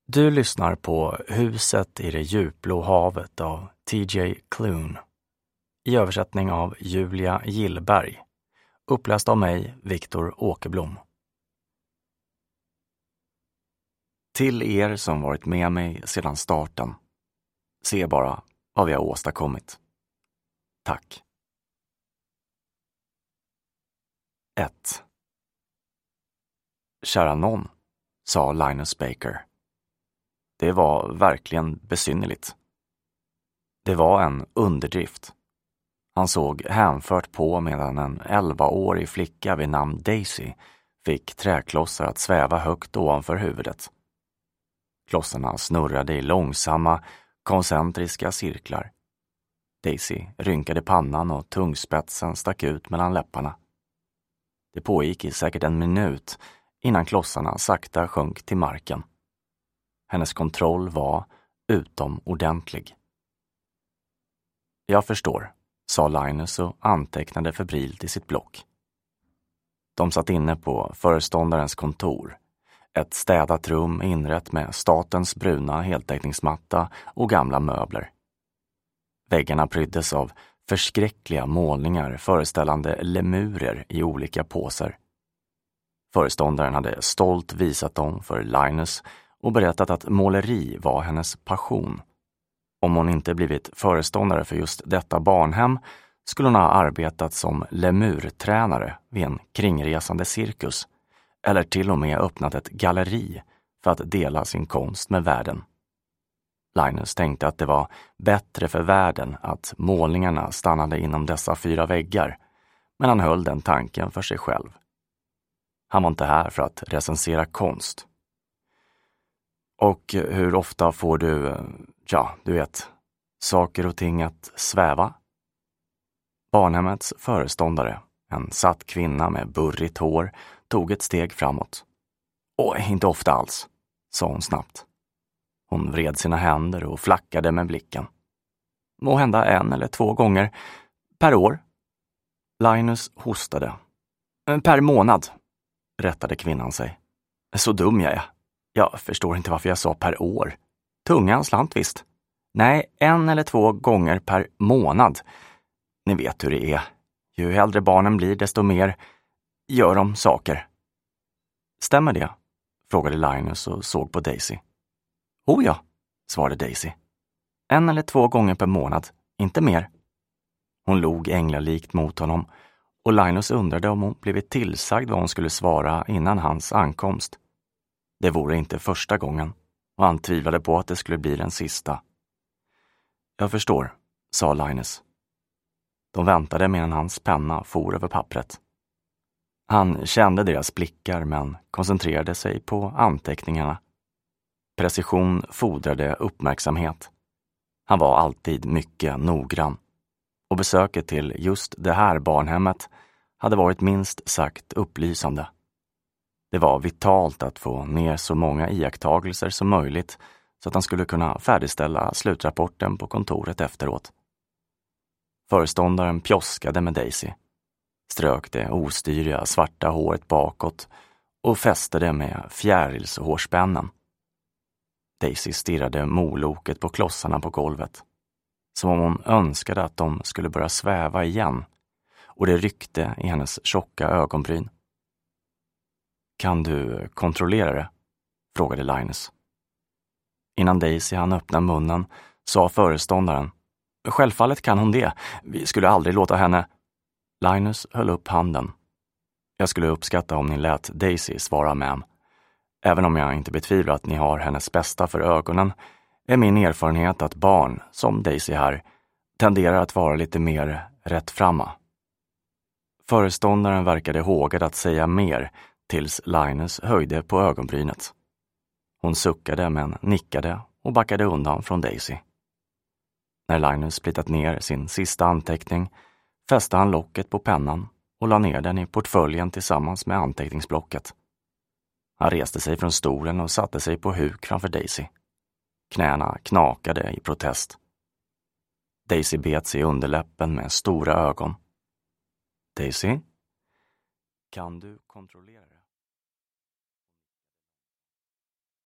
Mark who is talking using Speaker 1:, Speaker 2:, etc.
Speaker 1: Du lyssnar på Huset i det djupblå havet av T.J. Klune. I översättning av Julia Gillberg. Uppläst av mig, Viktor Åkerblom. Till er som varit med mig sedan starten. Se bara vad vi har åstadkommit. Tack. 1. Kära nån, sa Linus Baker. Det var verkligen besynnerligt. Det var en underdrift. Han såg hänfört på medan en 11-årig flicka vid namn Daisy fick träklossar att sväva högt ovanför huvudet. Klossarna snurrade i långsamma, koncentriska cirklar. Daisy rynkade pannan och tungspetsen stack ut mellan läpparna. Det pågick i säkert en minut innan klossarna sakta sjönk till marken. Hennes kontroll var utomordentlig. Jag förstår, sa Linus och antecknade febrilt i sitt block. De satt inne på föreståndarens kontor. Ett städat rum inrett med statens bruna heltäckningsmatta och gamla möbler. Väggarna pryddes av förskräckliga målningar föreställande lemurer i olika påsar. Föreståndaren hade stolt visat dem för Linus och berättat att måleri var hennes passion. Om hon inte blivit föreståndare för just detta barnhem skulle hon ha arbetat som lemurtränare vid en kringresande cirkus eller till och med öppnat ett galleri för att dela sin konst med världen. Linus tänkte att det var bättre för världen att målningarna stannade inom dessa 4 väggar, men han höll den tanken för sig själv. Han var inte här för att recensera konst. Och hur ofta får du, du vet, saker och ting att sväva? Barnhemmets föreståndare, en satt kvinna med burrigt hår, tog ett steg framåt. Inte ofta alls, sa hon snabbt. Hon vred sina händer och flackade med blicken. Må hända 1 eller 2 gånger per år. Linus hostade. Per månad, rättade kvinnan sig. Så dum jag är. Jag förstår inte varför jag sa per år. Tungan slant visst. Nej, 1 eller 2 gånger per månad. Ni vet hur det är. Ju äldre barnen blir desto mer gör de saker. Stämmer det? Frågade Linus och såg på Daisy. Oh ja, svarade Daisy. 1 eller 2 gånger per månad, inte mer. Hon log änglalikt mot honom och Linus undrade om hon blivit tillsagd vad hon skulle svara innan hans ankomst. Det vore inte första gången och han tvivlade på att det skulle bli den sista. Jag förstår, sa Linus. De väntade medan hans penna for över pappret. Han kände deras blickar men koncentrerade sig på anteckningarna. Precision fordrade uppmärksamhet. Han var alltid mycket noggrann. Och besöket till just det här barnhemmet hade varit minst sagt upplysande. Det var vitalt att få ner så många iakttagelser som möjligt så att han skulle kunna färdigställa slutrapporten på kontoret efteråt. Föreståndaren pjoskade med Daisy, strök det ostyriga svarta håret bakåt och fäste det med fjärilshårspännen. Daisy stirrade moloket på klossarna på golvet, som om hon önskade att de skulle börja sväva igen, och det ryckte i hennes tjocka ögonbryn. Kan du kontrollera det? Frågade Linus. Innan Daisy hann öppna munnen sa föreståndaren. Självfallet kan hon det. Vi skulle aldrig låta henne... Linus höll upp handen. Jag skulle uppskatta om ni lät Daisy svara ma'am. Även om jag inte betvivlar att ni har hennes bästa för ögonen är min erfarenhet att barn, som Daisy här, tenderar att vara lite mer rättframma. Föreståndaren verkade hågad att säga mer tills Linus höjde på ögonbrynet. Hon suckade men nickade och backade undan från Daisy. När Linus splittat ner sin sista anteckning fäste han locket på pennan och la ner den i portföljen tillsammans med anteckningsblocket. Han reste sig från stolen och satte sig på huk framför Daisy. Knäna knakade i protest. Daisy bet sig i underläppen med stora ögon. Daisy, kan du kontrollera det?